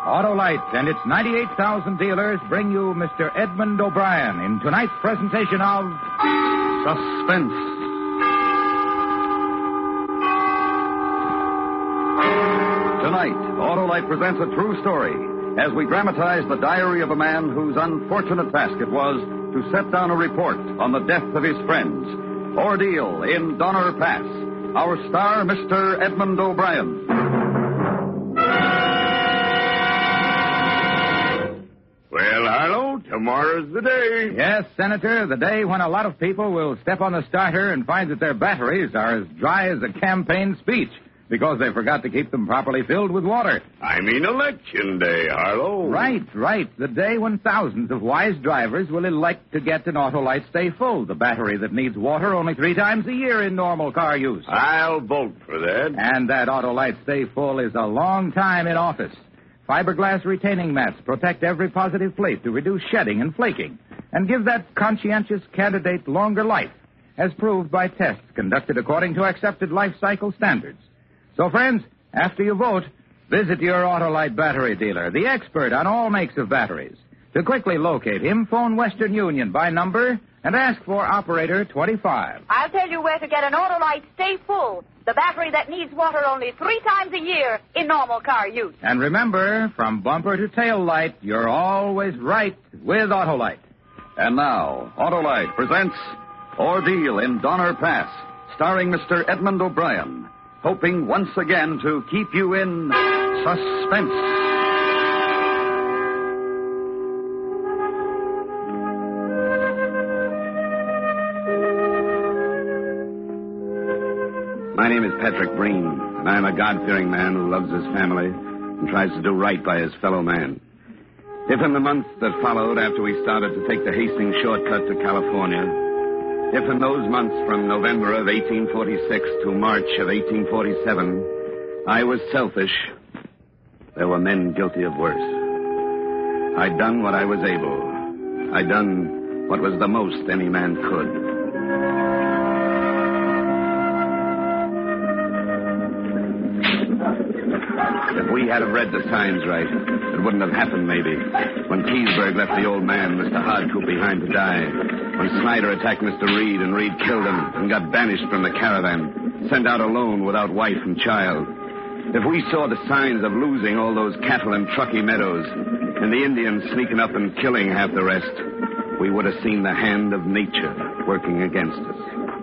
Autolite and its 98,000 dealers bring you Mr. Edmund O'Brien in tonight's presentation of Suspense. Tonight, Autolite presents a true story as we dramatize the diary of a man whose unfortunate task it was to set down a report on the death of his friends. Ordeal in Donner Pass. Our star, Mr. Edmund O'Brien. Well, Harlow, tomorrow's the day. Yes, Senator, the day when a lot of people will step on the starter and find that their batteries are as dry as a campaign speech because they forgot to keep them properly filled with water. I mean Election Day, Harlow. Right. The day when thousands of wise drivers will elect to get an Autolite Stay Full, the battery that needs water only 3 times a year in normal car use. I'll vote for that. And that Autolite Stay Full is a long time in office. Fiberglass retaining mats protect every positive plate to reduce shedding and flaking and give that conscientious candidate longer life, as proved by tests conducted according to accepted life cycle standards. So, friends, after you vote, visit your Autolite battery dealer, the expert on all makes of batteries. To quickly locate him, phone Western Union by number and ask for operator 25. I'll tell you where to get an Autolite Stay Full, the battery that needs water only 3 times a year in normal car use. And remember, from bumper to tail light, you're always right with Autolite. And now, Autolite presents Ordeal in Donner Pass, starring Mr. Edmund O'Brien, hoping once again to keep you in suspense. My name is Patrick Breen, and I'm a God-fearing man who loves his family and tries to do right by his fellow man. If in the months that followed after we started to take the Hastings shortcut to California, if in those months from November of 1846 to March of 1847, I was selfish, there were men guilty of worse. I'd done what I was able. I'd done what was the most any man could. If we had have read the signs right, it wouldn't have happened, maybe. When Keysburg left the old man, Mr. Hardcoop, behind to die. When Snyder attacked Mr. Reed, and Reed killed him and got banished from the caravan, sent out alone without wife and child. If we saw the signs of losing all those cattle in Truckee Meadows, and the Indians sneaking up and killing half the rest, we would have seen the hand of nature working against us.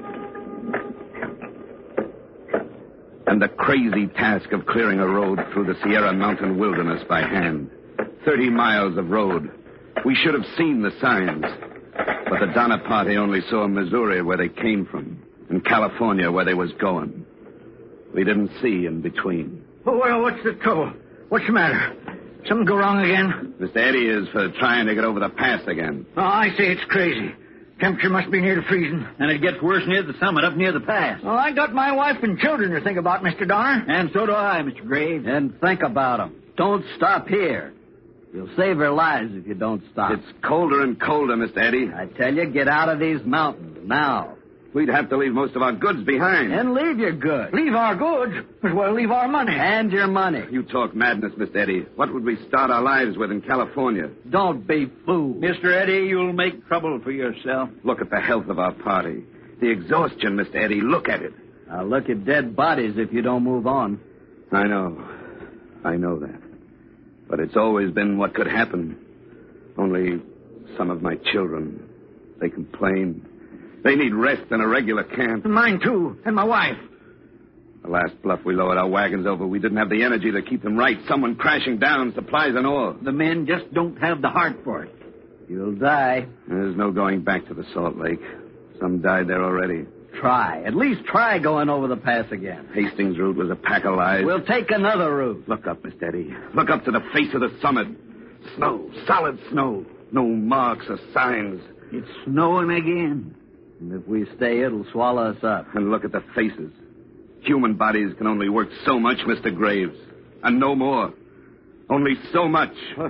And the crazy task of clearing a road through the Sierra Mountain wilderness by hand. 30 miles of road. We should have seen the signs. But the Donner Party only saw Missouri where they came from, and California where they was going. We didn't see in between. Oh, well, what's the trouble? What's the matter? Something go wrong again? Mr. Eddie is for trying to get over the pass again. Oh, I say it's crazy. Temperature must be near to freezing. And it gets worse near the summit, up near the pass. Well, I got my wife and children to think about, Mr. Donner. And so do I, Mr. Graves. And think about them. Don't stop here. You'll save their lives if you don't stop. It's colder and colder, Mr. Eddie. I tell you, get out of these mountains now. We'd have to leave most of our goods behind. And leave your goods. Leave our goods? As well, leave our money. And your money. You talk madness, Mr. Eddie. What would we start our lives with in California? Don't be fooled. Mr. Eddie, you'll make trouble for yourself. Look at the health of our party. The exhaustion, Mr. Eddie. Look at it. Now look at dead bodies if you don't move on. I know. I know that. But it's always been what could happen. Only some of my children, they complain. They need rest in a regular camp. Mine, too. And my wife. The last bluff we lowered our wagons over, we didn't have the energy to keep them right. Someone crashing down, supplies and all. The men just don't have the heart for it. You'll die. There's no going back to the Salt Lake. Some died there already. Try. At least try going over the pass again. Hastings' route was a pack of lies. We'll take another route. Look up, Mr. Eddie. Look up to the face of the summit. Snow. Solid snow. No marks or signs. It's snowing again. And if we stay, it'll swallow us up. And look at the faces. Human bodies can only work so much, Mr. Graves. And no more. Only so much.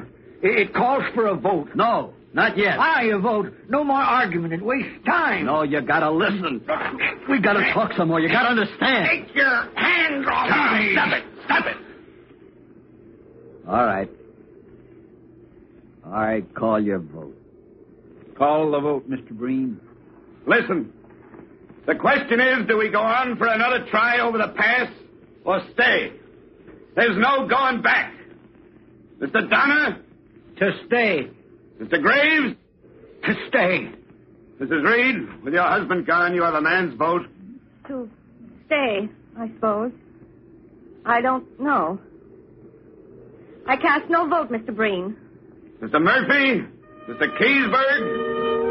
It calls for a vote. No, not yet. Aye, a vote. No more argument. It wastes time. No, you gotta listen. We gotta talk some more. You gotta understand. Take your hands off me. Stop it. Stop it. All right. I call your vote. Call the vote, Mr. Breen. Listen. The question is, do we go on for another try over the pass or stay? There's no going back. Mr. Donner? To stay. Mr. Graves? To stay. Mrs. Reed, with your husband gone, you have a man's vote. To stay, I suppose. I don't know. I cast no vote, Mr. Breen. Mr. Murphy? Mr. Keysburg?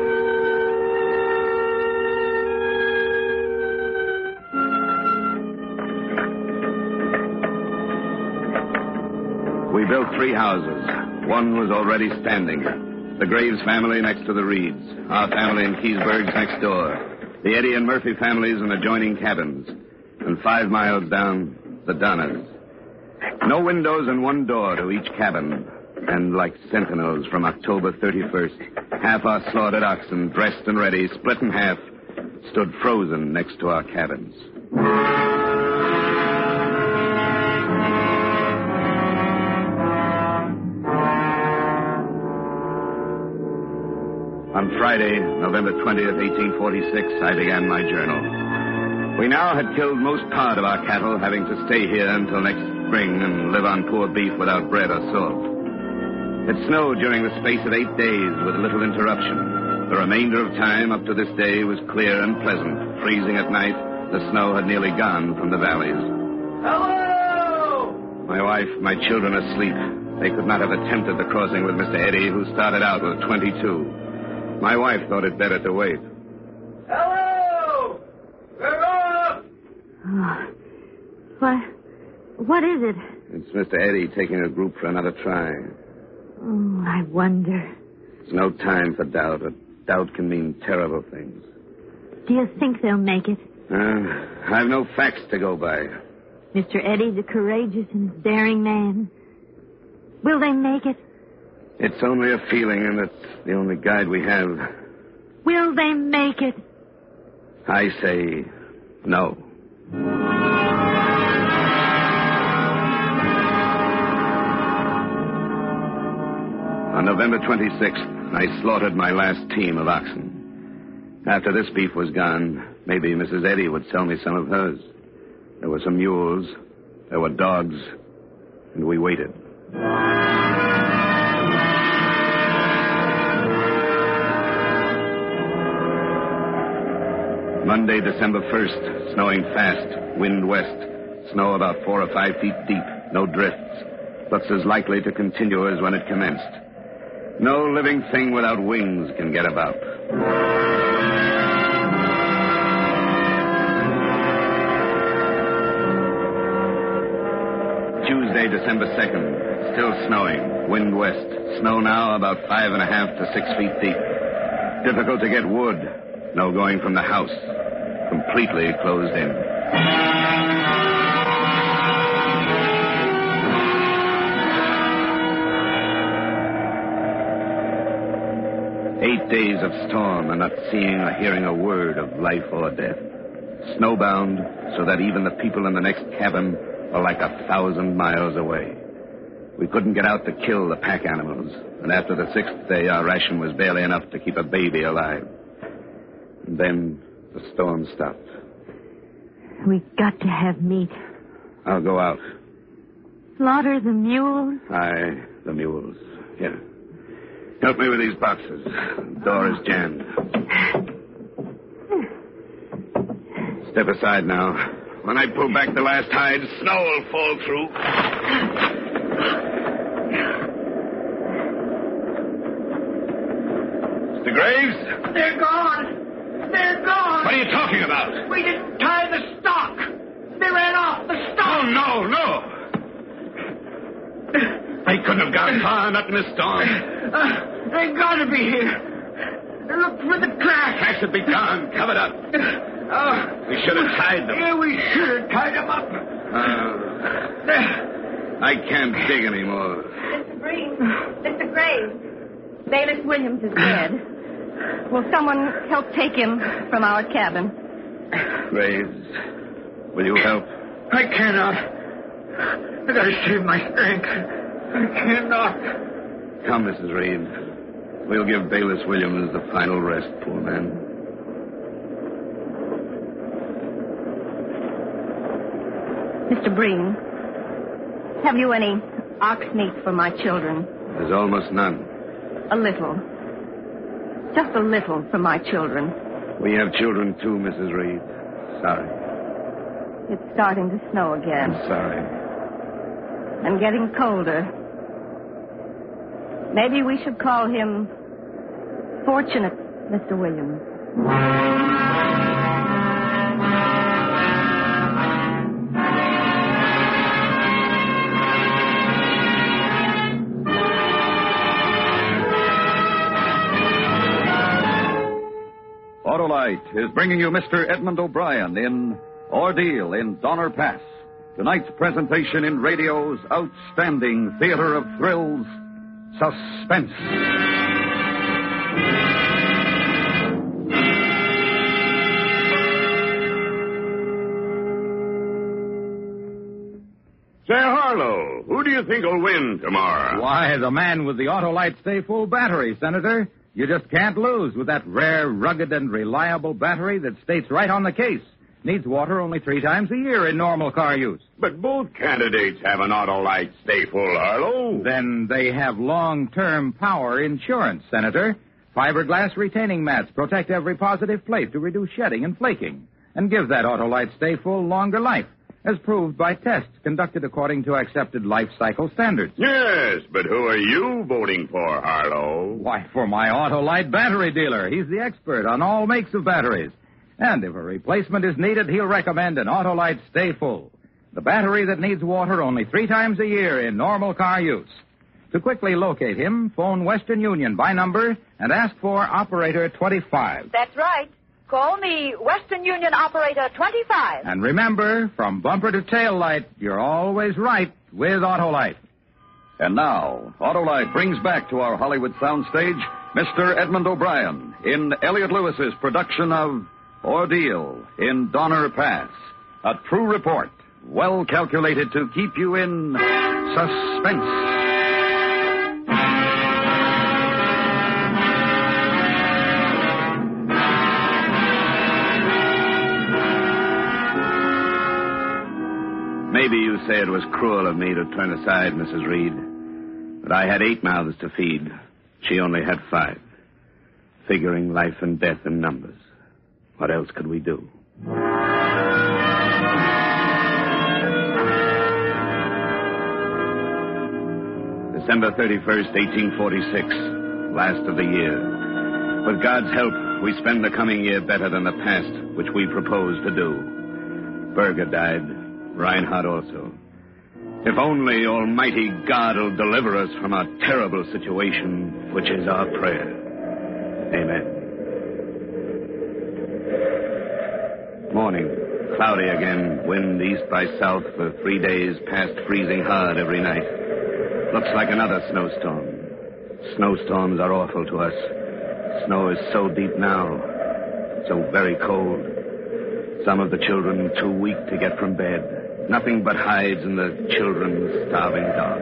We built 3 houses. One was already standing. The Graves family next to the Reeds. Our family in Keysburg's next door. The Eddy and Murphy families in adjoining cabins. And 5 miles down, the Donners. No windows and 1 door to each cabin. And like sentinels from October 31st, half our slaughtered oxen, dressed and ready, split in half, stood frozen next to our cabins. On Friday, November 20th, 1846, I began my journal. We now had killed most part of our cattle, having to stay here until next spring and live on poor beef without bread or salt. It snowed during the space of 8 days with little interruption. The remainder of time up to this day was clear and pleasant. Freezing at night, the snow had nearly gone from the valleys. Hello! My wife, my children asleep. They could not have attempted the crossing with Mr. Eddy, who started out with 22. My wife thought it better to wait. Hello! We're up! What is it? It's Mr. Eddy taking a group for another try. Oh, I wonder. It's no time for doubt. Doubt can mean terrible things. Do you think they'll make it? I've no facts to go by. Mr. Eddy's a courageous and daring man. Will they make it? It's only a feeling, and it's the only guide we have. Will they make it? I say no. On November 26th, I slaughtered my last team of oxen. After this beef was gone, maybe Mrs. Eddy would sell me some of hers. There were some mules, there were dogs, and we waited. Monday, December 1st, snowing fast, wind west, snow about 4 or 5 feet deep, no drifts. Looks as likely to continue as when it commenced. No living thing without wings can get about. Tuesday, December 2nd, still snowing, wind west, snow now about 5.5 to 6 feet deep. Difficult to get wood, no going from the house, completely closed in. Eight days of storm and not seeing or hearing a word of life or death. Snowbound, so that even the people in the next cabin were like 1,000 miles away. We couldn't get out to kill the pack animals, and after the 6th day, our ration was barely enough to keep a baby alive. And then the storm stopped. We got to have meat. I'll go out. Slaughter the mules? Aye, the mules. Here. Help me with these boxes. The door is jammed. Step aside now. When I pull back the last hide, snow will fall through. Mr. Graves? They're gone. They're gone. What are you talking about? We didn't tie the stock. They ran off the stock. Oh, no. They couldn't have gone far, not in this storm. They gotta be here. Look for the tracks. Tracks would be gone, covered up. We should have tied them. Yeah, we should have tied them up. I can't dig anymore. Mr. Breen, Mr. Graves, Bailiff Williams is dead. Will someone help take him from our cabin? Graves, will you help? I cannot. I gotta save my strength. I cannot. Come, Mrs. Reed. We'll give Bayless Williams the final rest, poor man. Mr. Breen, have you any ox meat for my children? There's almost none. A little. Just a little for my children. We have children, too, Mrs. Reed. Sorry. It's starting to snow again. I'm sorry. And getting colder. Maybe we should call him Fortunate, Mr. Williams. Autolite is bringing you Mr. Edmund O'Brien in Ordeal in Donner Pass. Tonight's presentation in radio's outstanding theater of thrills, Suspense. Say, Harlow, who do you think will win tomorrow? Why, the man with the Autolite Stay Full battery, Senator. You just can't lose with that rare, rugged, and reliable battery that states right on the case. Needs water only 3 times a year in normal car use. But both candidates have an Autolite Stay Full, Harlow. Then they have long-term power insurance, Senator. Fiberglass retaining mats protect every positive plate to reduce shedding and flaking and give that Autolite Stay Full longer life, as proved by tests conducted according to accepted life cycle standards. Yes, but who are you voting for, Harlow? Why, for my Autolite battery dealer. He's the expert on all makes of batteries. And if a replacement is needed, he'll recommend an Autolite Stay Full, the battery that needs water only 3 times a year in normal car use. To quickly locate him, phone Western Union by number and ask for Operator 25. That's right. Call me Western Union Operator 25. And remember, from bumper to tail light, you're always right with Autolite. And now, Autolite brings back to our Hollywood soundstage Mr. Edmund O'Brien in Elliot Lewis's production of Ordeal in Donner Pass. A true report, well calculated to keep you in suspense. Maybe you say it was cruel of me to turn aside, Mrs. Reed. But I had 8 mouths to feed. She only had 5. Figuring life and death in numbers. What else could we do? December 31st, 1846. Last of the year. With God's help, we spend the coming year better than the past, which we proposed to do. Berger died. Reinhardt also. If only Almighty God will deliver us from a terrible situation, which is our prayer. Amen. Morning. Cloudy again. Wind east by south for 3 days, past freezing hard every night. Looks like another snowstorm. Snowstorms are awful to us. Snow is so deep now. So very cold. Some of the children too weak to get from bed. Nothing but hides and the children's starving dog.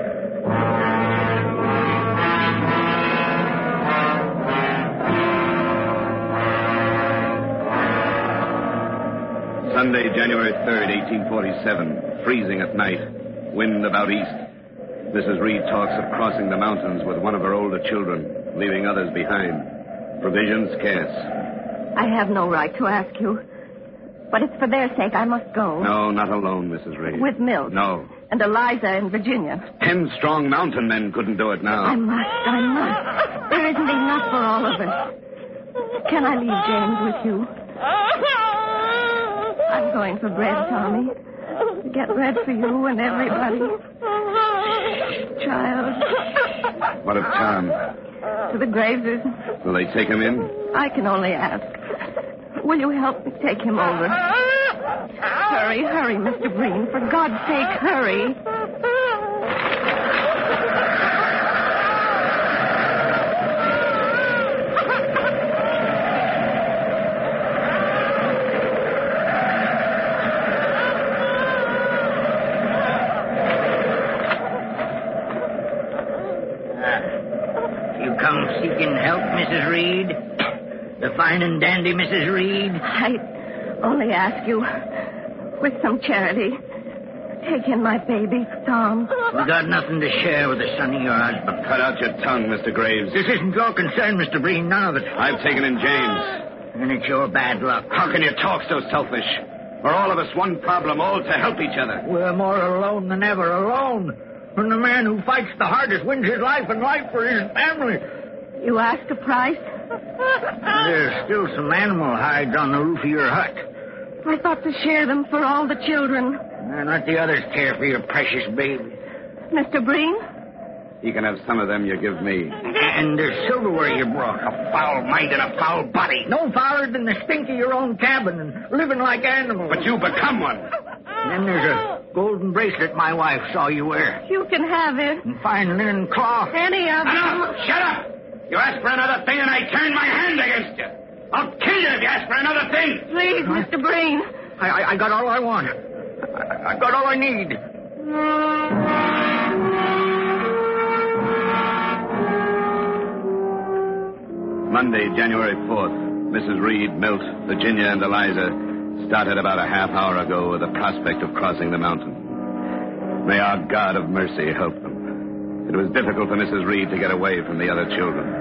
Sunday, January 3rd, 1847. Freezing at night. Wind about east. Mrs. Reed talks of crossing the mountains with one of her older children, leaving others behind. Provisions scarce. I have no right to ask you. But it's for their sake I must go. No, not alone, Mrs. Reed. With Milt. No. And Eliza and Virginia. 10 strong mountain men couldn't do it now. I must. There isn't enough for all of us. Can I leave James with you? I'm going for bread, Tommy. To get bread for you and everybody. Child. What of Tom? To the Graves's. Will they take him in? I can only ask. Will you help me take him over? Hurry, Mr. Breen. For God's sake, hurry. seeking help, Mrs. Reed? The fine and dandy Mrs. Reed? I only ask you, with some charity, take in my baby, Tom. We got nothing to share with the son of your husband. Cut out your tongue, Mr. Graves. This isn't your concern, Mr. Breen, none of it. I've taken in James. And it's your bad luck. How can you talk so selfish? We're all of us one problem, all to help each other. We're more alone than ever alone. And the man who fights the hardest wins his life and life for his family. You ask a price? There's still some animal hides on the roof of your hut. I thought to share them for all the children. And let the others care for your precious baby. Mr. Breen? You can have some of them you give me. And there's silverware you brought. A foul mind and a foul body. No fouler than the stink of your own cabin and living like animals. But you become one. And then there's a golden bracelet my wife saw you wear. You can have it. And fine linen cloth. Any of them. Enough! Shut up! You ask for another thing and I turn my hand against you. I'll kill you if you ask for another thing. Please, Mr. Breen. I got all I want. I got all I need. Monday, January 4th, Mrs. Reed, Milt, Virginia, and Eliza started about a half hour ago with the prospect of crossing the mountain. May our God of mercy help them. It was difficult for Mrs. Reed to get away from the other children.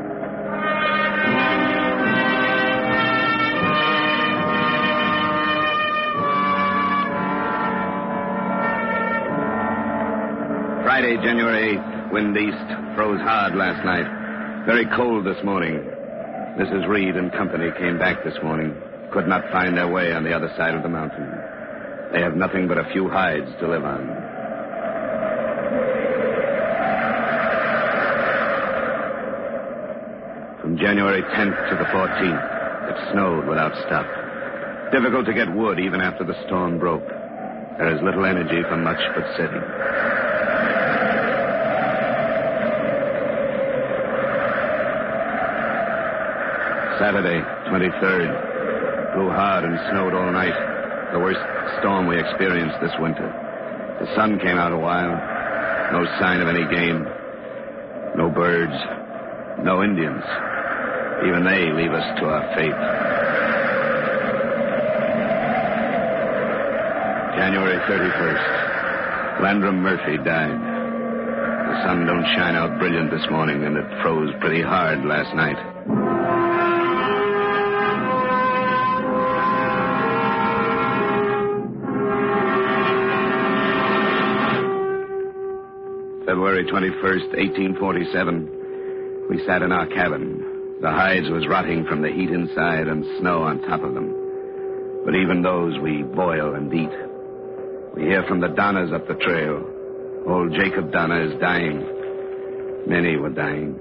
Friday, January 8th, wind east, froze hard last night. Very cold this morning. Mrs. Reed and company came back this morning. Could not find their way on the other side of the mountain. They have nothing but a few hides to live on. From January 10th to the 14th, it snowed without stop. Difficult to get wood even after the storm broke. There is little energy for much but sitting. Saturday, 23rd. Blew hard and snowed all night. The worst storm we experienced this winter. The sun came out a while. No sign of any game. No birds. No Indians. Even they leave us to our fate. January 31st. Landrum Murphy died. The sun don't shine out brilliant this morning, and it froze pretty hard last night. February 21st, 1847, we sat in our cabin. The hides was rotting from the heat inside and snow on top of them. But even those we boil and eat. We hear from the Donnas up the trail. Old Jacob Donna is dying. Many were dying.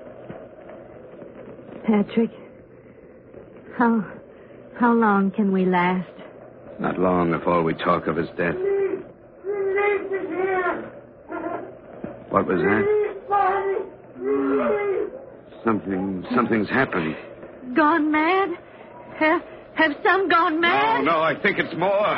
Patrick, how long can we last? Not long if all we talk of is death. What was that? Something's happened. Gone mad? Have some gone mad? No, I think it's more.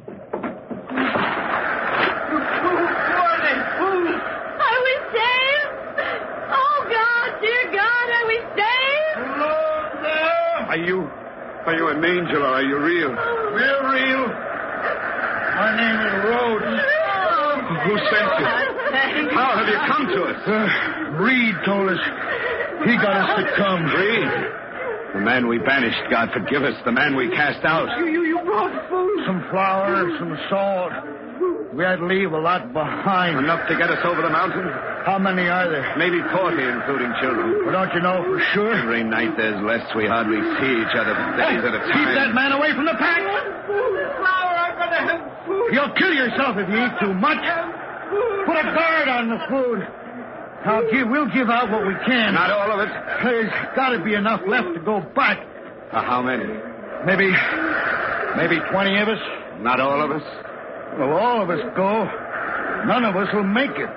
Are we saved? Oh, God, dear God, are we saved? Hello there. Are you an angel or are you real? We're real. My name is Rhodes. Who sent you? How have you come to us? Reed told us. He got us to come. Reed? The man we banished, God forgive us. The man we cast out. You brought food. Some flour, some salt. We had to leave a lot behind. Enough to get us over the mountain? How many are there? Maybe 40, including children. Well, don't you know for sure? Every night there's less. We hardly see each other for days at a time. Keep that man away from the pack. Flour, I'm going to have food. You'll kill yourself if you eat too much. Put a guard on the food. We'll give out what we can. Not all of it. There's got to be enough left to go back. How many? Maybe 20 of us. Not all of us? Well, all of us go. None of us will make it.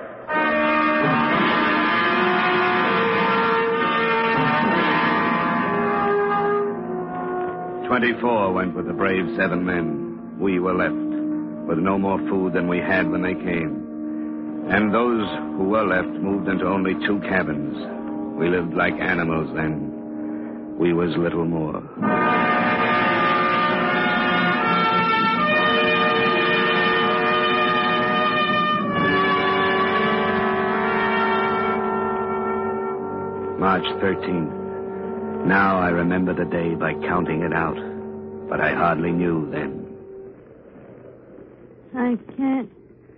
24 went with the brave 7 men. We were left with no more food than we had when they came. And those who were left moved into only 2 cabins. We lived like animals then. We was little more. March 13th. Now I remember the day by counting it out, but I hardly knew then. I can't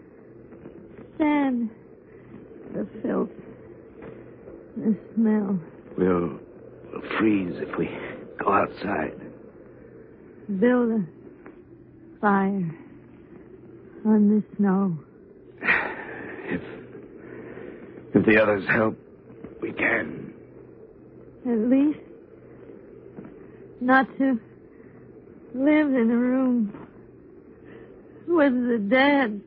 stand the filth, the smell. We'll freeze if we go outside. Build a fire on the snow. If the others help, we can. At least not to live in a room with the dead.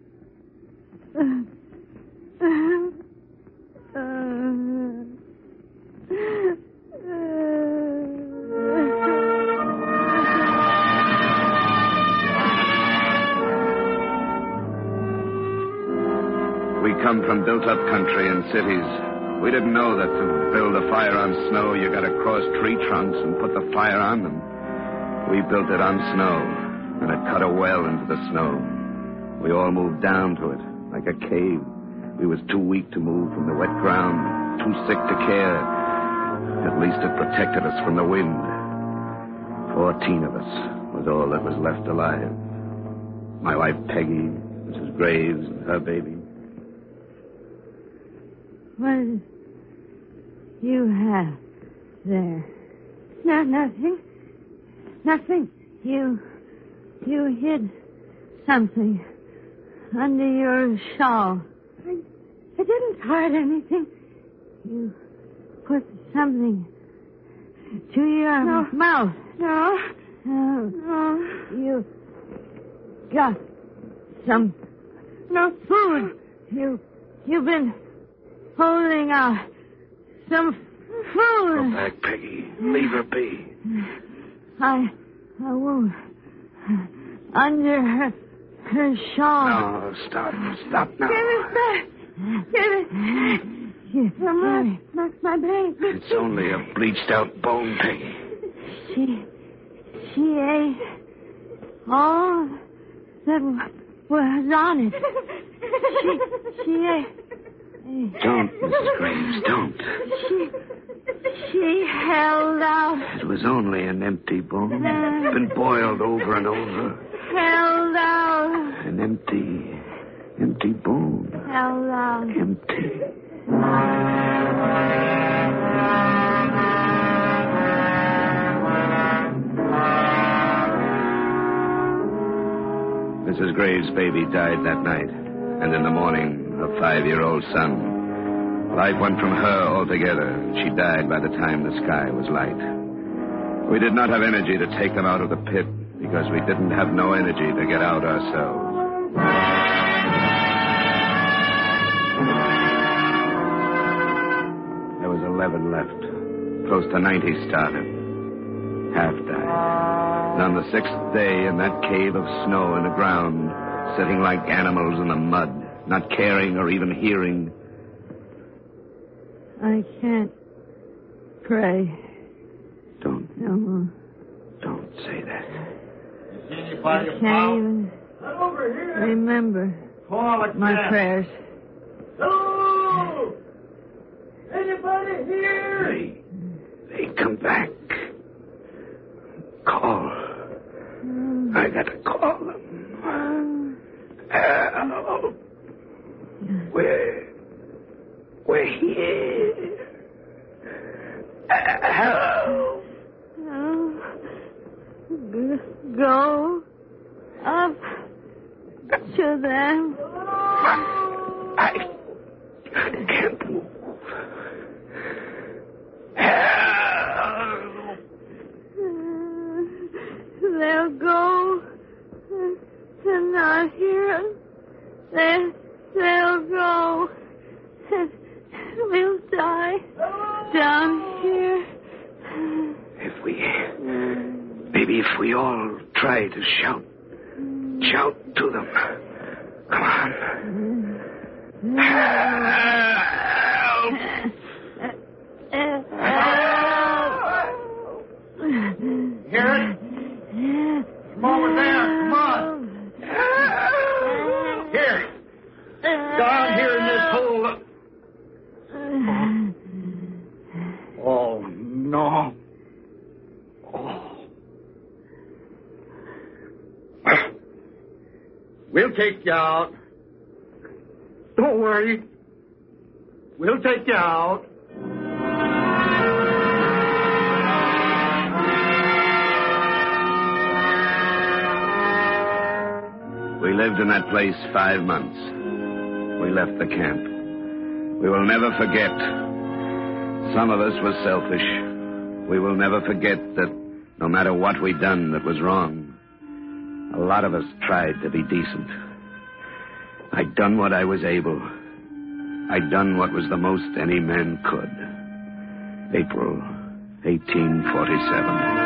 We come from built-up country and cities. We didn't know that to build a fire on snow, you got to cross tree trunks and put the fire on them. We built it on snow, and it cut a well into the snow. We all moved down to it, like a cave. We was too weak to move from the wet ground, too sick to care. At least it protected us from the wind. 14 of us was all that was left alive. My wife Peggy, Mrs. Graves, and her baby. What did you have there? No, nothing. Nothing. You hid something under your shawl. I didn't hide anything. You put something to your mouth. No. You got some food. You've been holding out some food. Go back, Peggy. Leave her be. I won't. Under her shawl. No, stop now. Give it back. Give it. That's my baby. It's only a bleached-out bone, Peggy. She ate all that was on it. She ate. Don't, Mrs. Graves, don't. She held out. It was only an empty bone. It's been boiled over and over. Held out. An empty bone. Held out. Empty. Mrs. Graves' baby died that night, and in the morning, her 5-year-old son. Life went from her altogether. She died by the time the sky was light. We did not have energy to take them out of the pit because we didn't have no energy to get out ourselves. There was 11 left. Close to 90 started. Half died. And on the 6th day, in that cave of snow in the ground, sitting like animals in the mud, not caring or even hearing. I can't pray. Don't say that. I can't even remember my prayers. Hello! Anybody here? They come back. Call. I gotta call them. Help. We're here. Help. Go up to them. I can't move. Help. They'll go and not hear us. They'll go. We'll die down here. Maybe if we all try to shout to them. Come on. Help! Down here in this hole. Oh, no. Oh. We'll take you out. Don't worry. We'll take you out. We lived in that place 5 months. We left the camp. We will never forget. Some of us were selfish. We will never forget that no matter what we'd done that was wrong, a lot of us tried to be decent. I'd done what I was able. I'd done what was the most any man could. April 1847.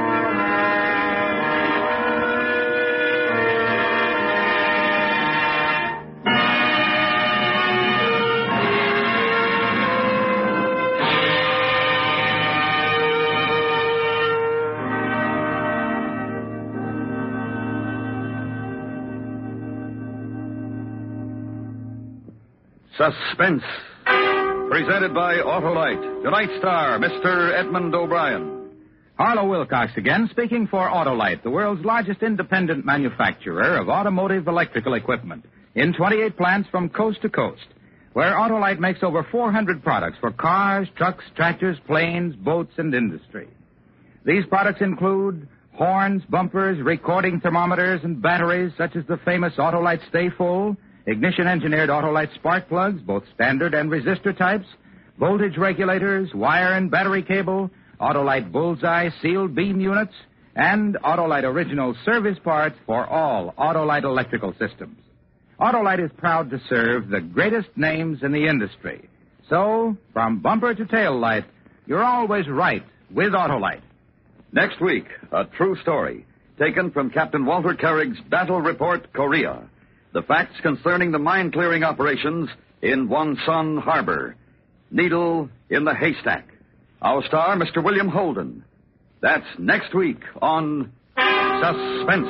Suspense. Presented by Autolite. Tonight's star, Mr. Edmund O'Brien. Harlow Wilcox again, speaking for Autolite, the world's largest independent manufacturer of automotive electrical equipment, in 28 plants from coast to coast, where Autolite makes over 400 products for cars, trucks, tractors, planes, boats, and industry. These products include horns, bumpers, recording thermometers, and batteries such as the famous Autolite Stay Full, ignition-engineered Autolite spark plugs, both standard and resistor types, voltage regulators, wire and battery cable, Autolite Bullseye sealed beam units, and Autolite original service parts for all Autolite electrical systems. Autolite is proud to serve the greatest names in the industry. So, from bumper to tail light, you're always right with Autolite. Next week, a true story taken from Captain Walter Kerrig's Battle Report, Korea. The facts concerning the mine-clearing operations in Wonsan Harbor. Needle in the haystack. Our star, Mr. William Holden. That's next week on Suspense.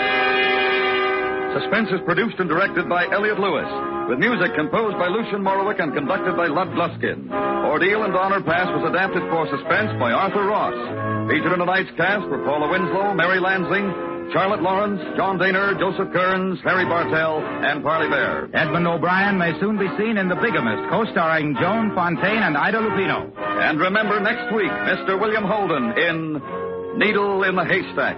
Suspense is produced and directed by Elliot Lewis, with music composed by Lucian Morowick and conducted by Lud Gluskin. Ordeal and Honor Pass was adapted for Suspense by Arthur Ross. Featured in tonight's cast were Paula Winslow, Mary Lansing, Charlotte Lawrence, John Daner, Joseph Kearns, Harry Bartell, and Parley Bear. Edmund O'Brien may soon be seen in The Bigamist, co-starring Joan Fontaine and Ida Lupino. And remember next week, Mr. William Holden in Needle in the Haystack.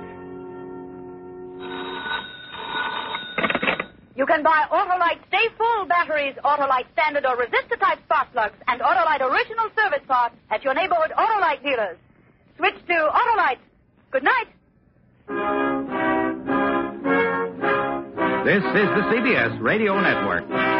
You can buy Autolite Stay Full batteries, Autolite standard or resistor type spark plugs, and Autolite original service parts at your neighborhood Autolite dealers. Switch to Autolite. Good night. This is the CBS Radio Network.